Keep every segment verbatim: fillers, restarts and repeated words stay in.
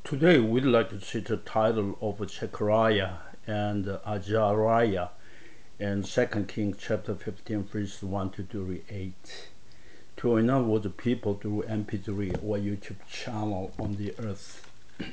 Today we'd like to see the title of Zechariah and Azariah in Second Kings chapter fifteen, verses one to thirty-eight. To enable the people through M P three or YouTube channel on the earth,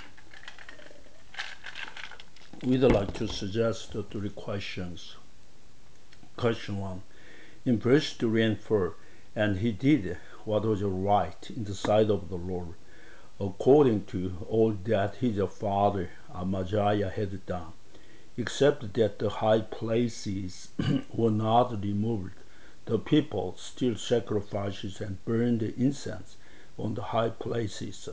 we'd like to suggest three questions. Question one. In verse three and four, and he did what was right in the sight of the Lord, according to all that his father Amaziah had done, except that the high places were not removed. The people still sacrificed and burned incense on the high places.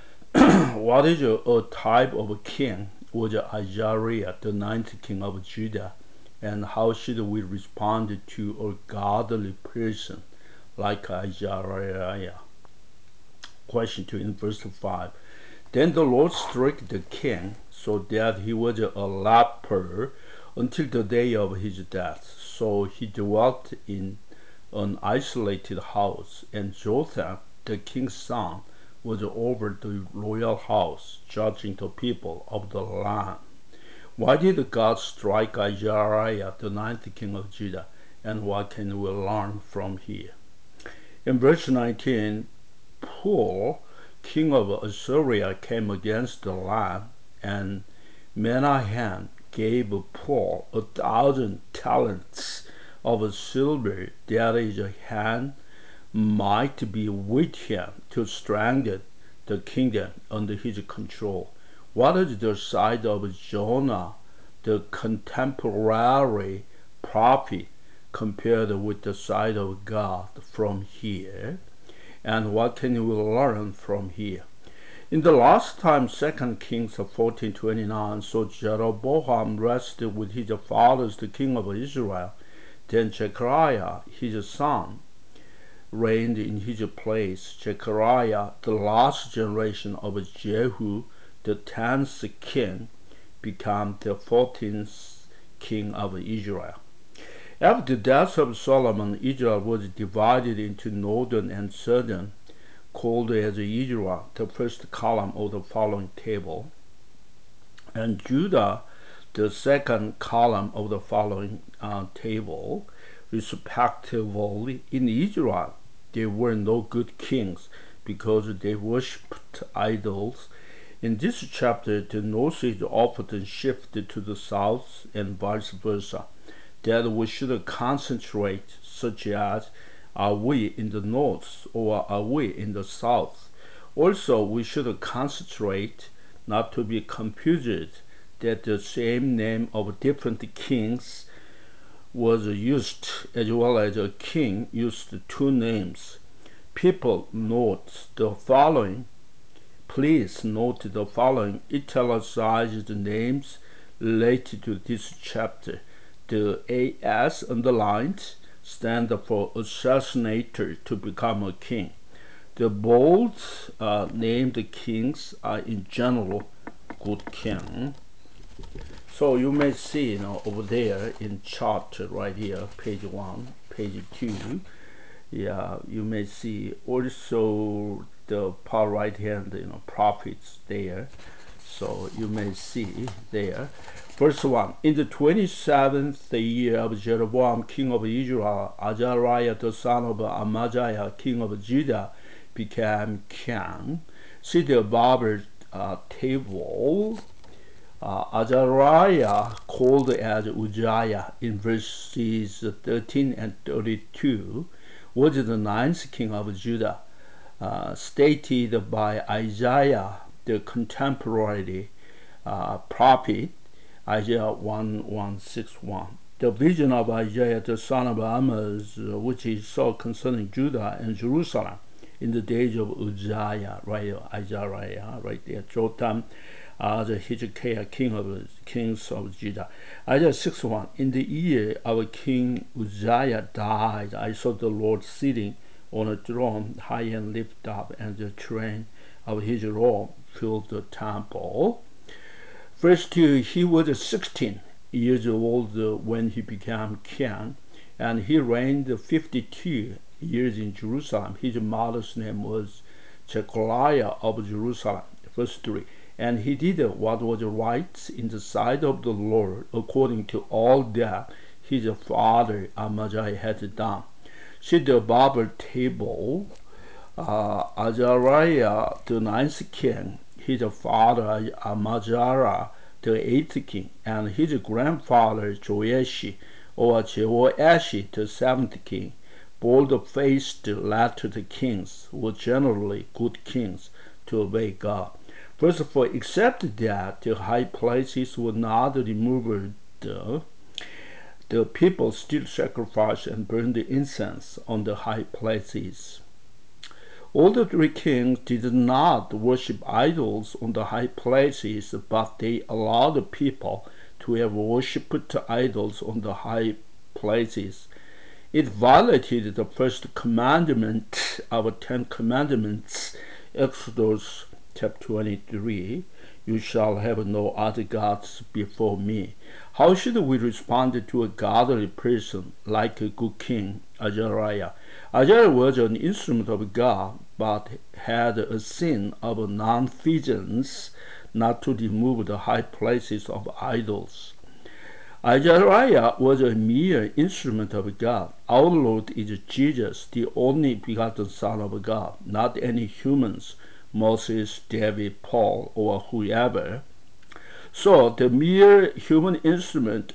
What is a, a type of a king was Azariah, the ninth king of Judah, and how should we respond to a godly person like Azariah? Question two in verse five. Then the Lord struck the king so that he was a leper until the day of his death. So he dwelt in an isolated house, and Jotham, the king's son, was over the royal house, judging the people of the land. Why did God strike Azariah, the ninth king of Judah, and what can we learn from here? In verse nineteen, Paul, king of Assyria, came against the land, and Menahem gave Paul a thousand talents of silver, that his hand might be with him to strengthen the kingdom under his control. What is the side of Jonah, the contemporary prophet, compared with the side of God from here? And what can we learn from here? In the last time, Second Kings fourteen twenty-nine, so Jeroboam rested with his fathers, the king of Israel. Then Zechariah, his son, reigned in his place. Zechariah, the last generation of Jehu, the tenth king, became the fourteenth king of Israel. After the death of Solomon, Israel was divided into northern and southern, called as Israel, the first column of the following table, and Judah, the second column of the following uh, table, respectively. In Israel, there were no good kings because they worshipped idols. In this chapter, the north is often shifted to the south and vice versa. That we should concentrate, such as, are we in the north or are we in the south? Also, we should concentrate not to be confused that the same name of different kings was used, as well as a king used two names. People note the following. Please note the following italicized names related to this chapter. The A S underlined stand for assassinator to become a king. The bold uh, named kings are in general good king. So you may see, you know, over there in chart right here, page one, page two. Yeah, you may see also the far right hand, you know, prophets there. So you may see there. Verse one. In the twenty-seventh year of Jeroboam, king of Israel, Azariah, the son of Amaziah, king of Judah, became king. See the above uh, table. Uh, Azariah, called as Uzziah in verses thirteen and thirty-two, was the ninth king of Judah, uh, stated by Isaiah, the contemporary uh, prophet, Isaiah one one six one. The vision of Isaiah, the son of Amos, uh, which he saw concerning Judah and Jerusalem in the days of Uzziah, right, Isaiah, right there, Jotham, uh, the Hezekiah, king of kings of Judah. Isaiah six one. In the year our king Uzziah died, I saw the Lord sitting on a throne, high and lifted up, and the train of his robe filled the temple. Verse two, he was sixteen years old when he became king, and he reigned fifty-two years in Jerusalem. His mother's name was Jecholiah of Jerusalem. Verse three, And he did what was right in the sight of the Lord, according to all that his father Amaziah had done. See the Bible table. Uh, Azariah, the ninth king, his father Amaziah, the eighth king, and his grandfather Joash, or Jehoash, the seventh king, bold-faced latter kings were generally good kings to obey God. First of all, except that the high places were not removed, the people still sacrificed and burned incense on the high places. All the three kings did not worship idols on the high places, but they allowed the people to have worshipped idols on the high places. It violated the first commandment of Ten Commandments, Exodus chapter twenty-three. You shall have no other gods before me. How should we respond to a godly person like a good king, Azariah? Azariah was an instrument of God, but had a sin of nonfeasance, not to remove the high places of idols. Azariah was a mere instrument of God. Our Lord is Jesus, the only begotten Son of God, not any humans, Moses, David, Paul, or whoever. So the mere human instrument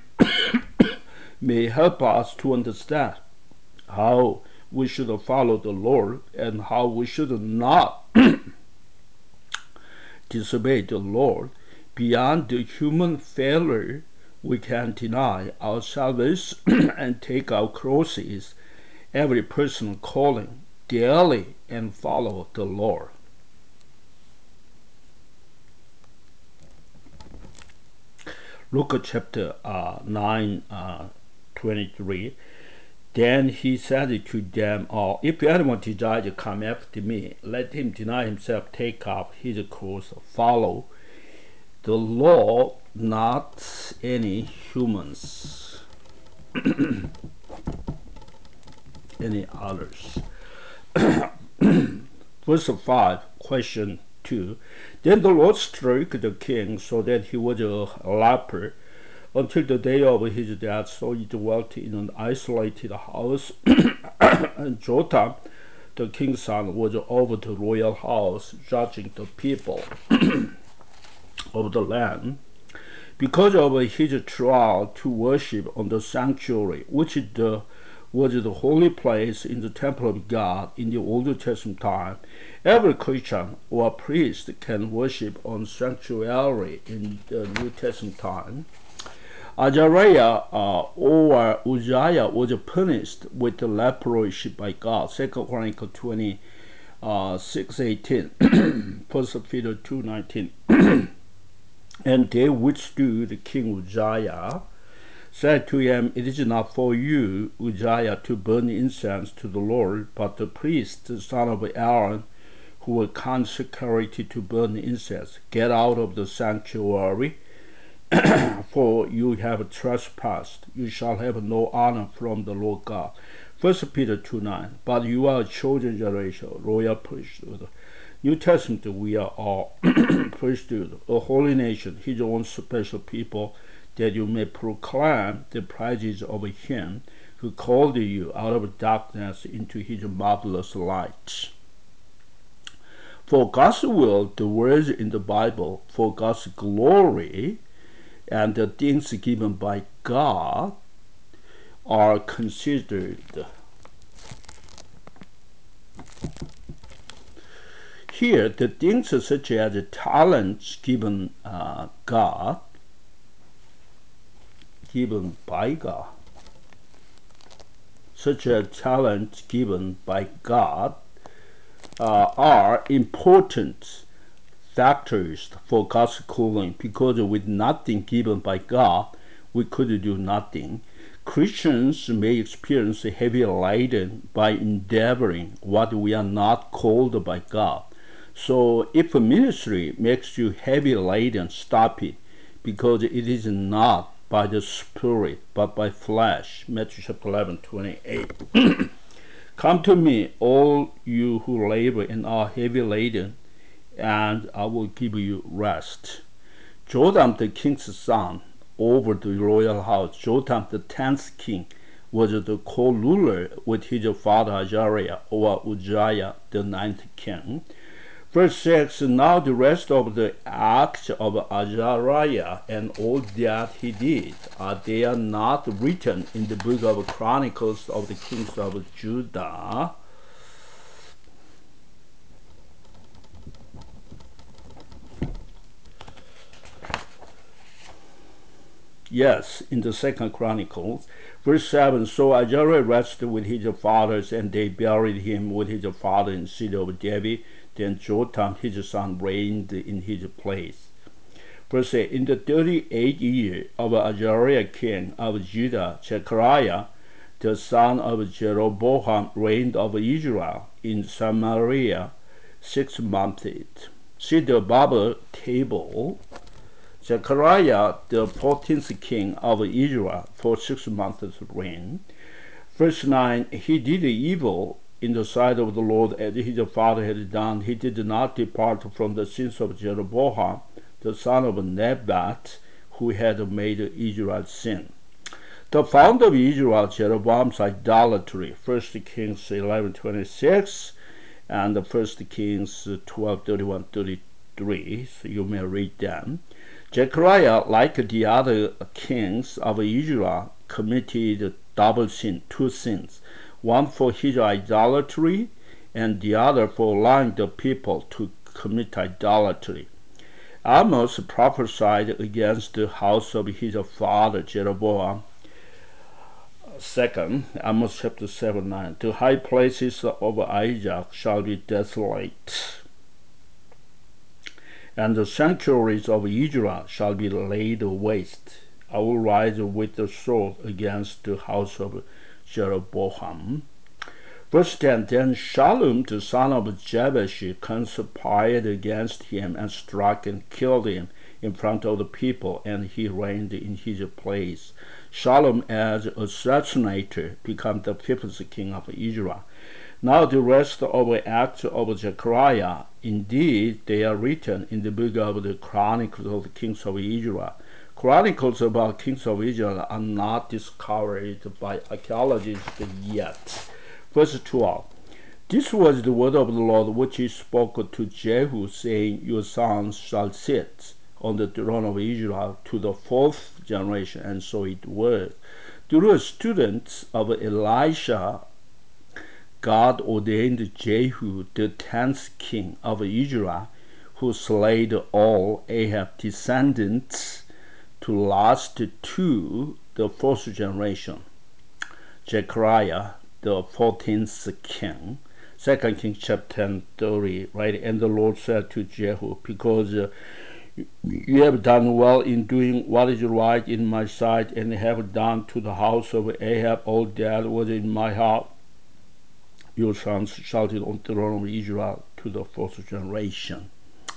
may help us to understand how we should follow the Lord and how we should not disobey the Lord. Beyond the human failure, we can deny our salvation and take our crosses, every person calling daily and follow the Lord. Luke chapter uh, nine, uh, twenty-three. Then he said to them all, if anyone desires to come after me, let him deny himself, take up his cross, follow the law, not any humans, any others. Verse five, question two. Then the Lord struck the king so that he was a leper until the day of his death, so he dwelt in an isolated house. And Jotham, the king's son, was over the royal house, judging the people of the land. Because of his trial to worship on the sanctuary, which the, was the holy place in the temple of God in the Old Testament time, every Christian or priest can worship on sanctuary in the New Testament time. Azariah uh, or Uzziah was punished with leprosy by God. Second Chronicles twenty-six eighteen, First Peter two nineteen. And they withstood King Uzziah, said to him, it is not for you, Uzziah, to burn incense to the Lord, but the priest, the son of Aaron, who were consecrated to burn incense. Get out of the sanctuary, for you have trespassed. You shall have no honor from the Lord God. First Peter two nine. But you are a chosen generation, royal priesthood. New Testament, we are all priesthood, a holy nation, his own special people, that you may proclaim the praises of him who called you out of darkness into his marvelous light. For God's will, the words in the Bible, for God's glory, and the things given by God are considered. Here, the things such as talents given uh, God, given by God, such as talents given by God, uh, are important factors for God's calling, because with nothing given by God, we could do nothing. Christians may experience heavy laden by endeavoring what we are not called by God. So if a ministry makes you heavy laden, stop it, because it is not by the Spirit, but by flesh. Matthew chapter eleven, twenty-eight. Come to me, all you who labor and are heavy laden, and I will give you rest. Jotham, the king's son, over the royal house. Jotham, the tenth king, was the co-ruler with his father Azariah or Uzziah, the ninth king. Verse six, now the rest of the acts of Azariah and all that he did, are they not written in the book of Chronicles of the kings of Judah? Yes, in the second Chronicles. Verse seven, so Azariah rested with his fathers, and they buried him with his father in the city of David. Then Jotham, his son, reigned in his place. Verse eight, in the thirty-eighth year of Azariah king of Judah, Zechariah, the son of Jeroboam, reigned over Israel in Samaria six months. See the Bible table. Zechariah, the fourteenth king of Israel, for six months reign. Verse nine, he did evil in the sight of the Lord as his father had done. He did not depart from the sins of Jeroboam, the son of Nebat, who had made Israel sin. The founder of Israel, Jeroboam's idolatry, First Kings eleven twenty-six and First Kings twelve thirty-one thirty-three, so you may read them. Zechariah, like the other kings of Israel, committed double sin, two sins, one for his idolatry and the other for allowing the people to commit idolatry. Amos prophesied against the house of his father Jeroboam. Second, Amos chapter seven nine, the high places of Isaac shall be desolate, and the sanctuaries of Israel shall be laid waste. I will rise with the sword against the house of Jeroboam. Verse ten, then Shallum, the son of Jabesh, conspired against him and struck and killed him in front of the people, and he reigned in his place. Shallum, as assassinator, became the fifth king of Israel. Now the rest of the acts of Zechariah, indeed, they are written in the book of the Chronicles of the kings of Israel. Chronicles about kings of Israel are not discovered by archaeologists yet. Verse twelve, this was the word of the Lord which he spoke to Jehu, saying, your sons shall sit on the throne of Israel to the fourth generation. And so it was. Through a student of Elisha, God ordained Jehu, the tenth king of Israel, who slayed all Ahab's descendants, to last to the fourth generation. Zechariah, the fourteenth king. Second Kings chapter ten, thirty, right? And the Lord said to Jehu, because uh, you have done well in doing what is right in my sight, and have done to the house of Ahab all that was in my heart, your sons shall sit on the throne of Israel to the fourth generation.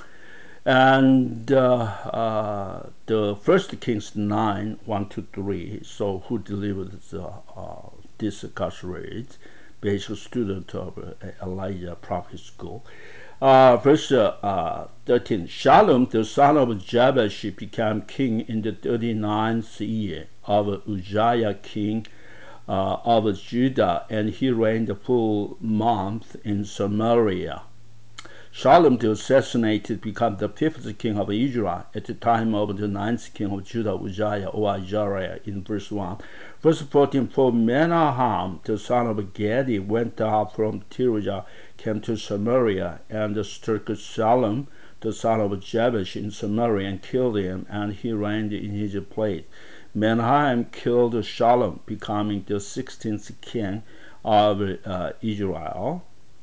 And uh, uh, the First Kings nine, one to three, so who delivered the, uh, this gospel, basic student of uh, Elijah Prophet School. Uh, verse uh, thirteen, Shallum, the son of Jabesh, became king in the thirty-ninth year of Uzziah, king uh, of Judah, and he reigned a full month in Samaria. Shallum, the assassinated, became the fifth king of Israel at the time of the ninth king of Judah, Uzziah or Azariah, in verse one. Verse fourteen, for Menahem, the son of Gadi, went out from Tirzah, came to Samaria, and struck Shallum, the son of Jabesh, in Samaria, and killed him, and he reigned in his place. Menahem killed Shallum, becoming the sixteenth king of uh, Israel.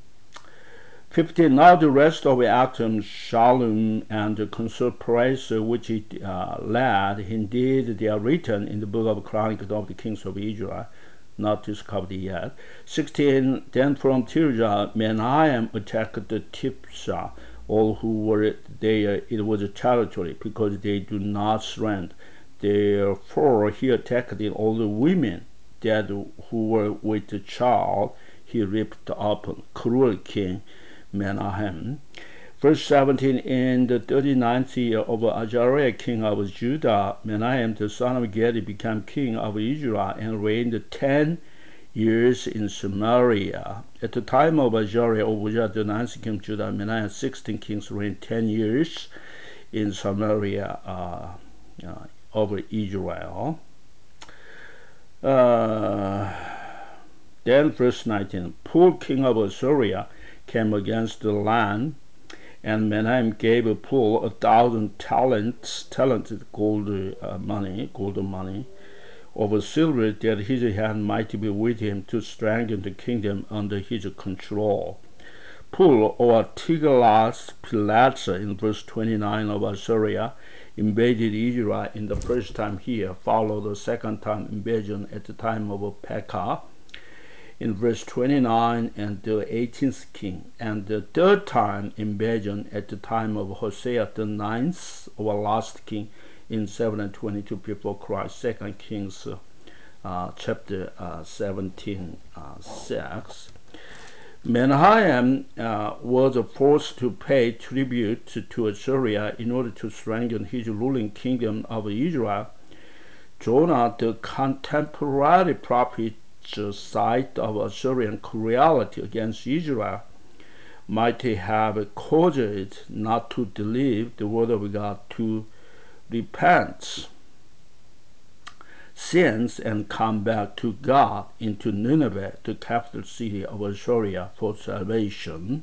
fifteen. Now the rest of Actum, Shallum, and the conspiracy which he uh, led, indeed they are written in the book of Chronicles of the kings of Israel, not discovered yet. sixteen. Then from Tirzah, Menahem attacked the Tiphsah, all who were there. It was a territory, because they do not surrender. Therefore he attacked all the women that who were with the child. He ripped up, cruel king Menahem. Verse seventeen, in the thirty-ninth year of Azariah, king of Judah, Menahem the son of Gedi became king of Israel and reigned ten years in Samaria. At the time of Azariah, Obadiah the ninth king of Judah, Menahem sixteen kings reigned ten years in Samaria uh, uh, of Israel. Uh, then verse nineteen, Pul king of Assyria came against the land, and Menahem gave Pul a thousand talents, talented gold uh, money, golden money, of silver, that his hand might be with him to strengthen the kingdom under his control. Pul, or Tiglath-Pileser, in verse twenty-nine of Assyria, invaded Israel in the first time here, followed the second time invasion at the time of Pekah, in verse twenty-nine, and the eighteenth king, and the third time invasion at the time of Hosea the ninth, our last king, in seven twenty-two before Christ. Second Kings uh, chapter uh, seventeen, uh, six. Menahem uh, was forced to pay tribute to, to Assyria in order to strengthen his ruling kingdom of Israel. Jonah, the contemporary prophet, side of Assyrian cruelty against Israel, might have caused it not to believe the word of God, to repent sins and come back to God into Nineveh, the capital city of Assyria, for salvation.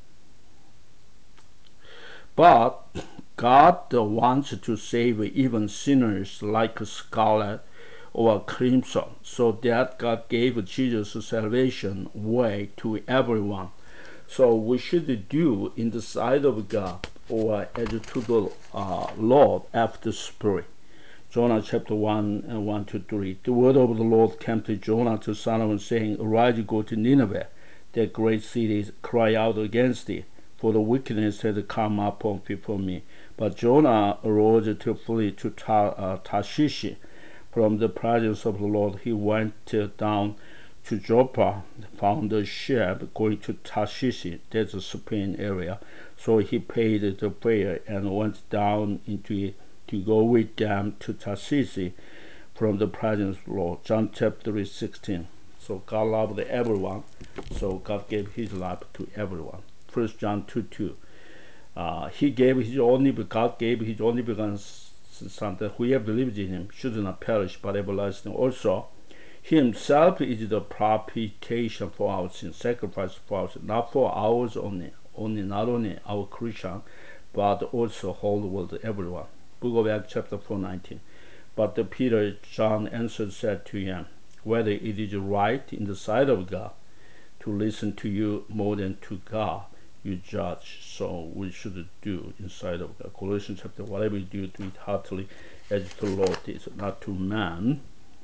But God wants to save even sinners like scarlet or crimson, so that God gave Jesus salvation way to everyone. So we should do in the sight of God, or as to the uh, Lord after spring. Jonah chapter one, uh, one to three. The word of the Lord came to Jonah to Solomon, saying, Arise, go to Nineveh, that great city, cry out against it, for the wickedness has come upon before me. But Jonah arose to flee to Ta- uh, Tarshish. From the presence of the Lord, he went uh, down to Joppa, found a ship going to Tarshish, that's a Spain area. So he paid the fare and went down into it to go with them to Tarshish from the presence of the Lord. John chapter sixteen. So God loved everyone, so God gave his life to everyone. First John two two. Uh, he gave his only, God gave his only begotten Son, that whoever believes in him should not perish but everlasting. Also, he himself is the propitiation for our sins, sacrifice for our sins, not for ours only, only not only our Christian, but also whole world, everyone. Book of Acts chapter four nineteen. But the Peter, John answered, said to him, whether it is right in the sight of God to listen to you more than to God, you judge. So we should do inside of God. Colossians chapter, whatever you do, do it heartily as to the Lord is, not to man.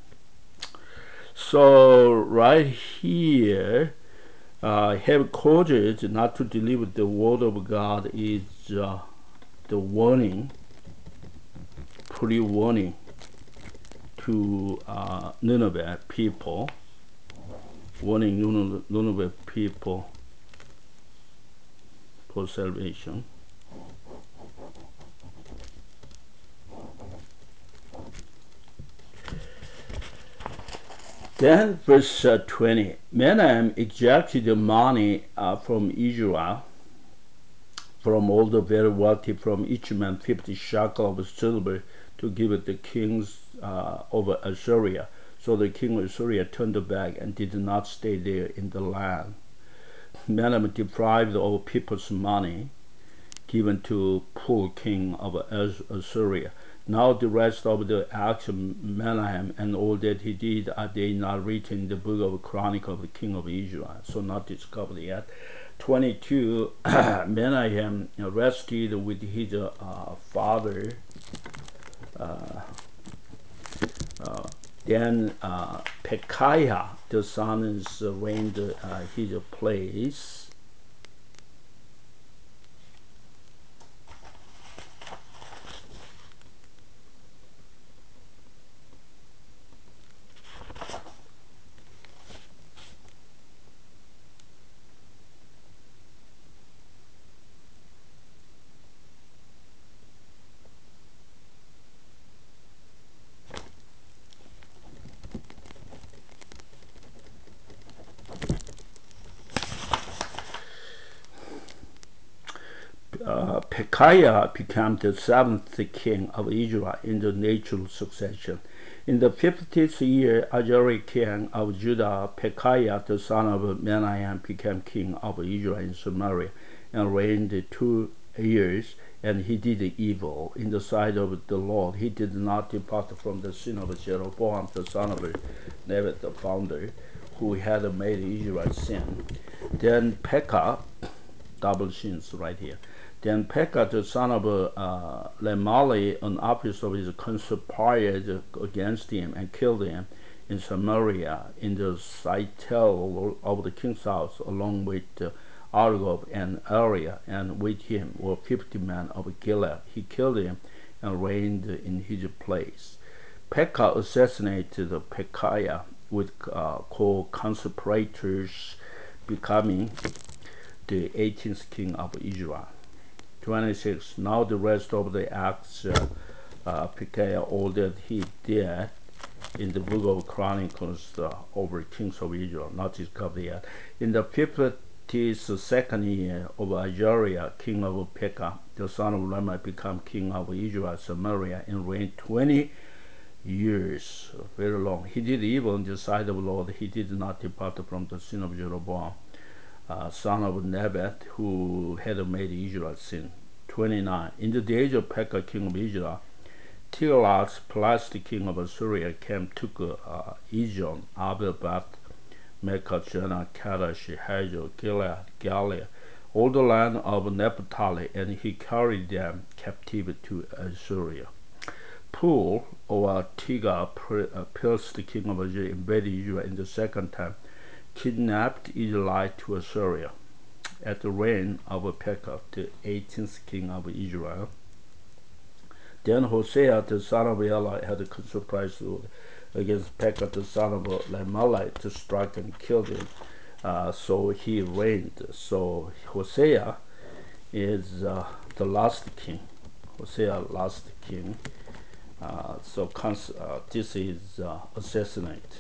So right here, uh, have courage not to deliver the word of God is uh, the warning, pre-warning to uh, Nineveh people, warning Nineveh people for salvation. Then verse uh, twenty, Menahem exacted the money uh, from Israel, from all the very wealthy, from each man fifty shekel of silver, to give it the kings uh, of Assyria. So the king of Assyria turned back and did not stay there in the land. Menahem deprived all people's money given to Pul king of Assyria. Now the rest of the acts of Menahem and all that he did, are they not written in the book of Chronicle of the king of Israel? So not discovered yet. twenty-two, Menahem rested with his uh, father. Uh, uh, then uh, Pekahiah, the sons, uh, reigned uh, his place. Uh, Pekahiah became the seventh king of Israel in the natural succession. In the fiftieth year, Azariah king of Judah, Pekahiah the son of Menaiah became king of Israel in Samaria, and reigned two years. And he did evil in the sight of the Lord. He did not depart from the sin of Jeroboam the son of Nebat the founder, who had made Israel sin. Then Pekah, double sins right here. Then Pekah, the son of uh, Lemali, an officer of his, conspired against him and killed him in Samaria, in the citadel of the king's house, along with uh, Argob and Ariah, and with him were fifty men of Gilead. He killed him and reigned in his place. Pekah assassinated Pekahiah with uh, co-conspirators, becoming the eighteenth king of Israel. twenty-six. Now the rest of the acts uh, uh, Pekahiah, all that he did in the book of Chronicles uh, over kings of Israel, not discovered yet. In the fifty-second year of Azariah, king of Pekah, the son of Lemah, became king of Israel, Samaria, and reigned twenty years, very long. He did evil in the sight of the Lord. He did not depart from the sin of Jeroboam, uh, son of Nebat, who had made Israel sin. twenty-nine. In the days of Pekah, king of Israel, Tiglath-Pileser, king of Assyria, came, took uh, Ijon, Abel, Beth, Mecca, Jenah, Kadesh, Hazel, Gilead, Galilee, all the land of Naphtali, and he carried them captive to Assyria. Pul, or Tiglath-Pileser, king of Assyria, invaded Israel in the second time, kidnapped Israelite to Assyria at the reign of Pekah, the eighteenth king of Israel. Then Hosea, the son of Elah, had a conspiracy against Pekah, the son of Lemali, to strike and kill him. Uh, so he reigned. So Hosea is uh, the last king. Hosea, last king. Uh, so uh, this is uh, assassinate.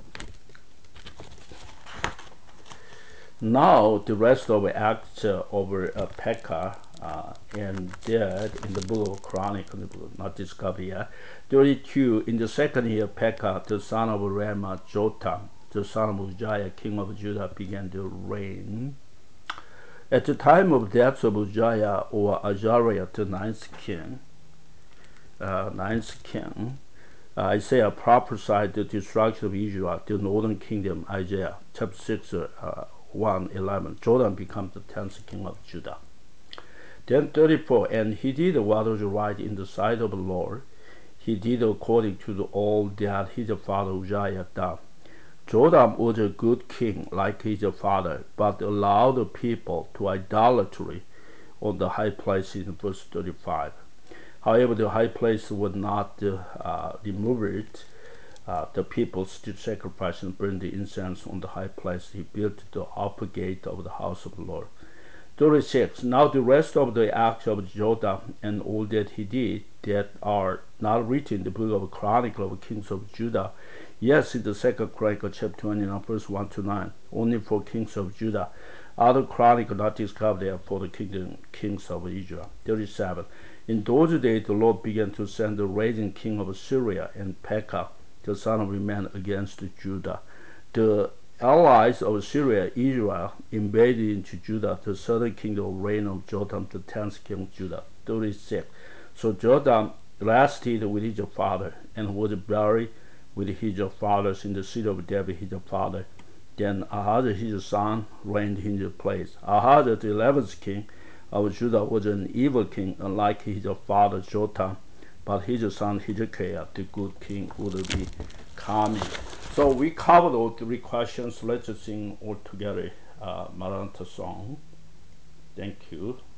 Now the rest of Acts uh, over uh, Pekah uh, and dead in the book of Chronicles, not discovered yet. thirty-two. In the second year, Pekah, the son of Ramah, Jotham, the son of Uzziah, king of Judah, began to reign. At the time of death of Uzziah, or Azariah, the ninth king, uh, ninth king, uh, Isaiah prophesied the destruction of Israel, the northern kingdom. Isaiah chapter six, uh, one eleven. Jotham becomes the tenth king of Judah. Then thirty-four. And he did what was right in the sight of the Lord. He did according to all that his father Uzziah done. Jotham was a good king like his father, but allowed the people to idolatry on the high places in verse thirty-five. However, the high place was not uh, removed. Uh, the people still sacrificed and burned the incense on the high place. He built the upper gate of the house of the Lord. thirty-six. Now the rest of the acts of Jotham and all that he did, that are not written in the book of Chronicles of Kings of Judah, yes, in the second Chronicle chapter twenty-nine, verse one to nine, only for kings of Judah. Other chronicles not discovered there for the kingdom, kings of Israel. thirty-seven. In those days the Lord began to send the raging king of Assyria and Pekah, the son of Rimmon, against Judah. The allies of Syria, Israel, invaded into Judah, the southern kingdom of reign of Jotham, the tenth king of Judah. thirty-six. So Jotham rested with his father and was buried with his fathers in the city of David, his father. Then Ahaz, his son, reigned in his place. Ahaz, the eleventh king of Judah, was an evil king, unlike his father Jotham, but his son Hezekiah, the good king, would be coming. So we covered all three questions. Let's sing all together uh, Maranatha song. Thank you.